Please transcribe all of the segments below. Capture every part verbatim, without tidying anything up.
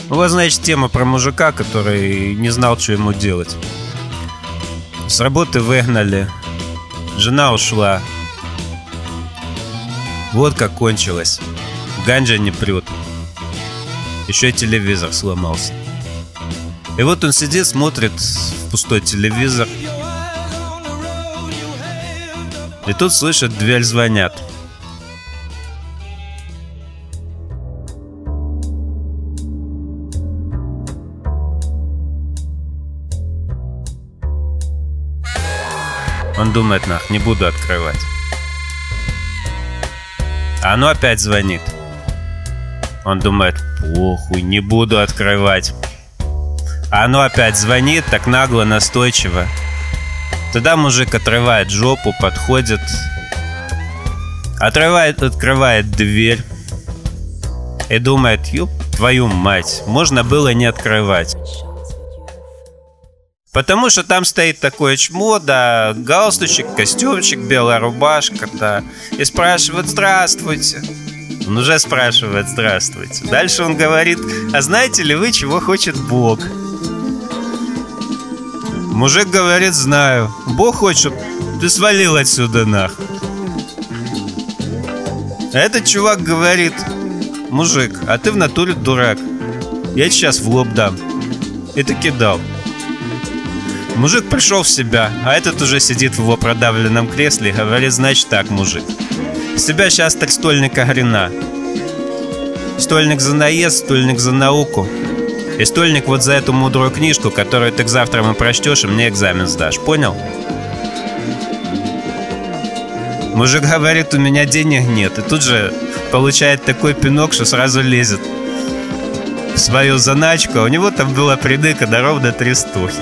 У вас, значит, тема про мужика, который не знал, что ему делать. С работы выгнали, жена ушла. Вот как кончилось. Ганджа не прет. Еще и телевизор сломался. И вот он сидит, смотрит в пустой телевизор. И тут слышит, в дверь звонят. Он думает, нах, не буду открывать. А оно опять звонит. Он думает, похуй, не буду открывать. А оно опять звонит, так нагло, настойчиво. Тогда мужик отрывает жопу, подходит, отрывает, открывает дверь и думает, ёб твою мать, можно было не открывать. Потому что там стоит такое чмо, да, галстучек, костюмчик, белая рубашка, да, и спрашивает: здравствуйте. Он уже спрашивает: здравствуйте. Дальше он говорит: а знаете ли вы, чего хочет Бог? Мужик говорит: знаю. Бог хочет, ты свалил отсюда нах. А этот чувак говорит: мужик, а ты в натуре дурак. Я сейчас в лоб дам. И таки дал. Мужик пришел в себя, а этот уже сидит в его продавленном кресле и говорит: значит так, мужик, с тебя сейчас три стольника грина. Стольник за наезд, стольник за науку. И стольник вот за эту мудрую книжку, которую ты к завтра прочтешь и мне экзамен сдашь, понял? Мужик говорит: у меня денег нет. И тут же получает такой пинок, что сразу лезет в свою заначку. У него там была придыка до ровно три стухи.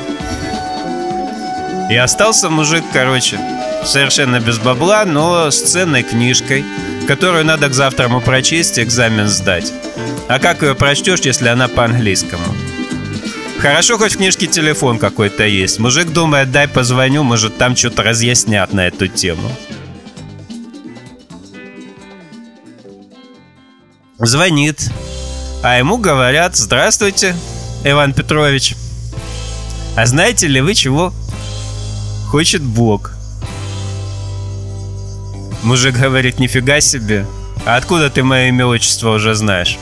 И остался мужик, короче, совершенно без бабла, но с ценной книжкой, которую надо к завтраму прочесть и экзамен сдать. А как ее прочтешь, если она по-английскому? Хорошо, хоть в книжке телефон какой-то есть. Мужик думает: дай позвоню, может там что-то разъяснят на эту тему. Звонит, а ему говорят: здравствуйте, Иван Петрович. А знаете ли вы, чего хочет Бог? Мужик говорит: нифига себе. А откуда ты мое имя, отчество уже знаешь?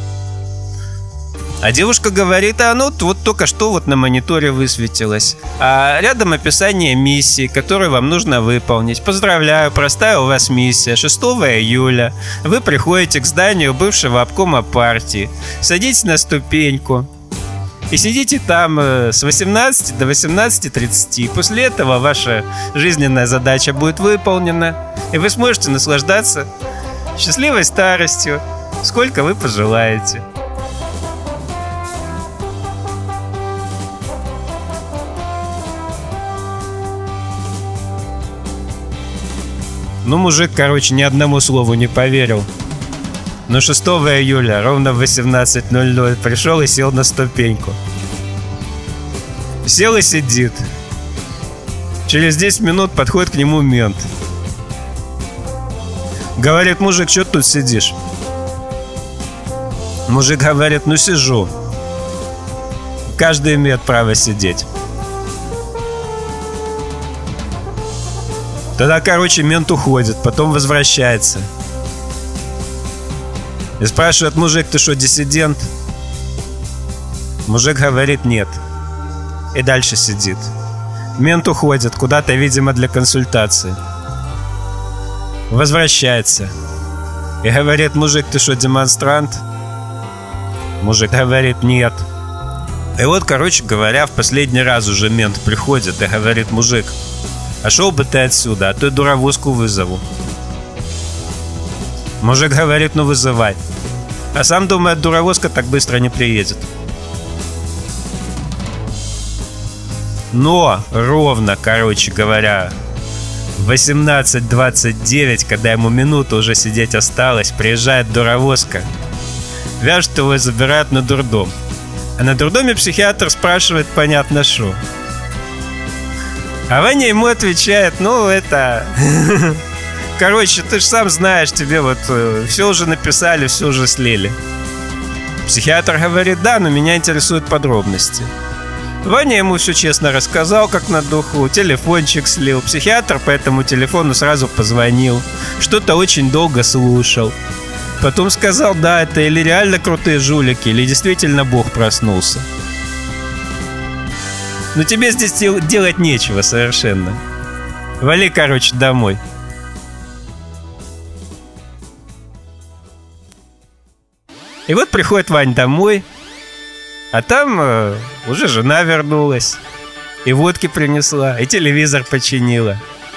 А девушка говорит: а ну вот только что вот на мониторе высветилось. А рядом описание миссии, которую вам нужно выполнить. Поздравляю, простая у вас миссия. шестого июля вы приходите к зданию бывшего обкома партии, садитесь на ступеньку и сидите там с восемнадцати до восемнадцати тридцати. После этого ваша жизненная задача будет выполнена, и вы сможете наслаждаться счастливой старостью, сколько вы пожелаете. Ну, мужик, короче, ни одному слову не поверил. Но шестого июля ровно в восемнадцать ноль ноль пришел и сел на ступеньку. Сел и сидит. Через десять минут подходит к нему мент. Говорит: мужик, что тут сидишь? Мужик говорит: ну сижу. Каждый имеет право сидеть. Тогда, короче, мент уходит, потом возвращается. И спрашивает: мужик, ты что, диссидент? Мужик говорит: нет. И дальше сидит. Мент уходит куда-то, видимо, для консультации. Возвращается. И говорит: мужик, ты что, демонстрант? Мужик говорит: нет. И вот, короче говоря, в последний раз уже мент приходит и говорит: мужик, а шел бы ты отсюда, а то я дуровозку вызову. Мужик говорит: ну вызывай. А сам думает, дуровозка так быстро не приедет. Но ровно, короче говоря, в восемнадцать двадцать девять, когда ему минуту уже сидеть осталось, приезжает дуровозка. Вяжет его и забирают на дурдом. А на дурдоме психиатр спрашивает понятно что. А Ваня ему отвечает: ну это... Короче, ты же сам знаешь, тебе вот все уже написали, все уже слили. Психиатр говорит: да, но меня интересуют подробности. Ваня ему все честно рассказал, как на духу, телефончик слил. Психиатр по этому телефону сразу позвонил, что-то очень долго слушал. Потом сказал: да, это или реально крутые жулики, или действительно Бог проснулся. Но тебе здесь делать нечего совершенно. Вали, короче, домой. И вот приходит Вань домой, а там э, уже жена вернулась, и водки принесла, и телевизор починила.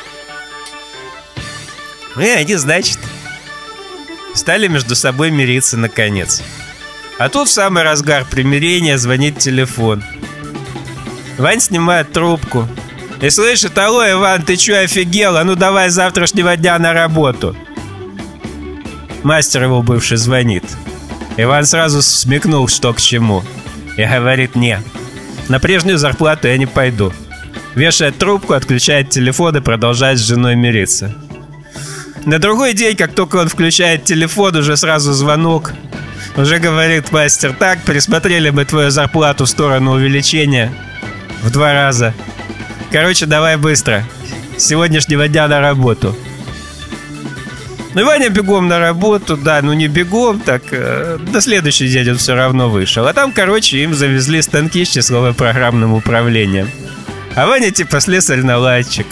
Ну и они, значит, стали между собой мириться наконец. А тут в самый разгар примирения звонит телефон. Вань снимает трубку и слышит: алло, Иван, ты чё, офигел? А ну давай с завтрашнего дня на работу. Мастер его бывший звонит. Иван сразу смекнул, что к чему, и говорит: не, на прежнюю зарплату я не пойду. Вешает трубку, отключает телефон и продолжает с женой мириться. На другой день, как только он включает телефон, уже сразу звонок. Уже говорит мастер: так, пересмотрели мы твою зарплату в сторону увеличения в два раза. Короче, давай быстро, с сегодняшнего дня на работу. Ну, Ваня бегом на работу, да, ну не бегом, так э, на следующий день он все равно вышел. А там, короче, им завезли станки с числово-программным управлением. А Ваня типа слесарь-наладчик.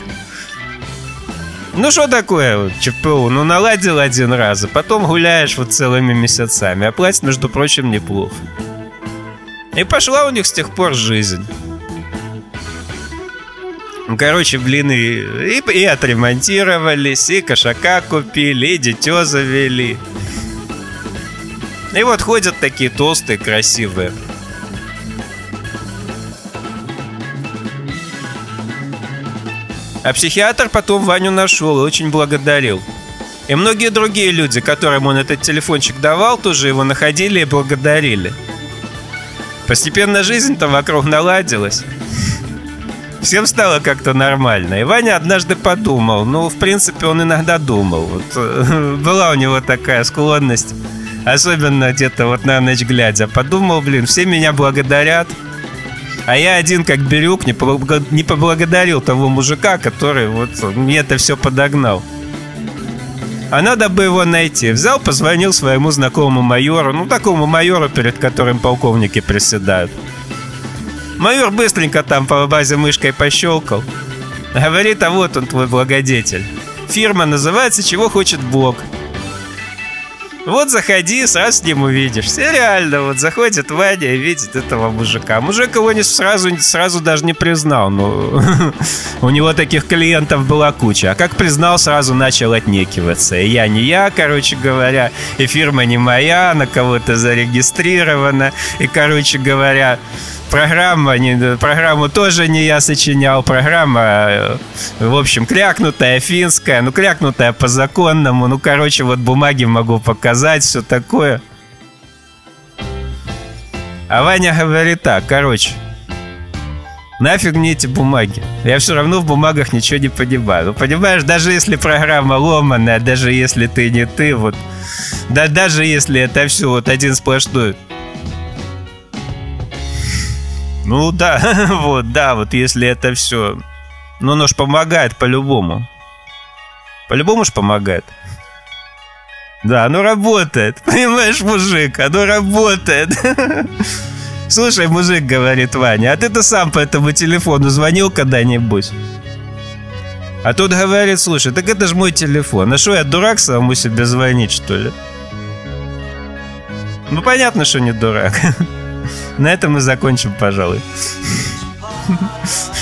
Ну что такое вот, ЧПУ? Ну наладил один раз, а потом гуляешь вот целыми месяцами. А платят, между прочим, неплохо. И пошла у них с тех пор жизнь. Ну, короче, блин, и, и, и отремонтировались, и кошака купили, и дитё завели. И вот ходят такие толстые, красивые. А психиатр потом Ваню нашел и очень благодарил. И многие другие люди, которым он этот телефончик давал, тоже его находили и благодарили. Постепенно жизнь-то вокруг наладилась. Всем стало как-то нормально. И Ваня однажды подумал, ну, в принципе, он иногда думал. Вот, была у него такая склонность, особенно где-то вот на ночь глядя. Подумал, блин, все меня благодарят, а я один, как Бирюк, не поблагодарил того мужика, который вот мне это все подогнал. А надо бы его найти. Взял, позвонил своему знакомому майору, ну, такому майору, перед которым полковники приседают. Майор быстренько там по базе мышкой пощелкал. Говорит: а вот он, твой благодетель. Фирма называется «Чего хочет Бог». Вот заходи, сразу с ним увидишься. И реально, вот заходит Ваня и видит этого мужика. Мужик его не сразу, сразу даже не признал. Но у него таких клиентов была куча. А как признал, сразу начал отнекиваться. И я не я, короче говоря. И фирма не моя, на кого-то зарегистрирована. И, короче говоря, Программа, не, программу тоже не я сочинял. Программа, в общем, крякнутая, финская. Ну, крякнутая по законному. Ну, короче, вот бумаги могу показать, все такое. А Ваня говорит так: короче, нафиг мне эти бумаги. Я все равно в бумагах ничего не понимаю. Ну, понимаешь, даже если программа ломаная, даже если ты не ты, вот, да даже если это все вот один сплошной. Ну да, вот, да, вот если это все. Ну, оно ж помогает по-любому. По-любому ж помогает. Да, оно работает. Понимаешь, мужик, оно работает. Слушай, мужик, говорит Ваня, а ты-то сам по этому телефону звонил когда-нибудь? А тут говорит: слушай, так это же мой телефон. А что, я дурак самому себе звонить, что ли? Ну, понятно, что не дурак. На этом мы закончим, пожалуй.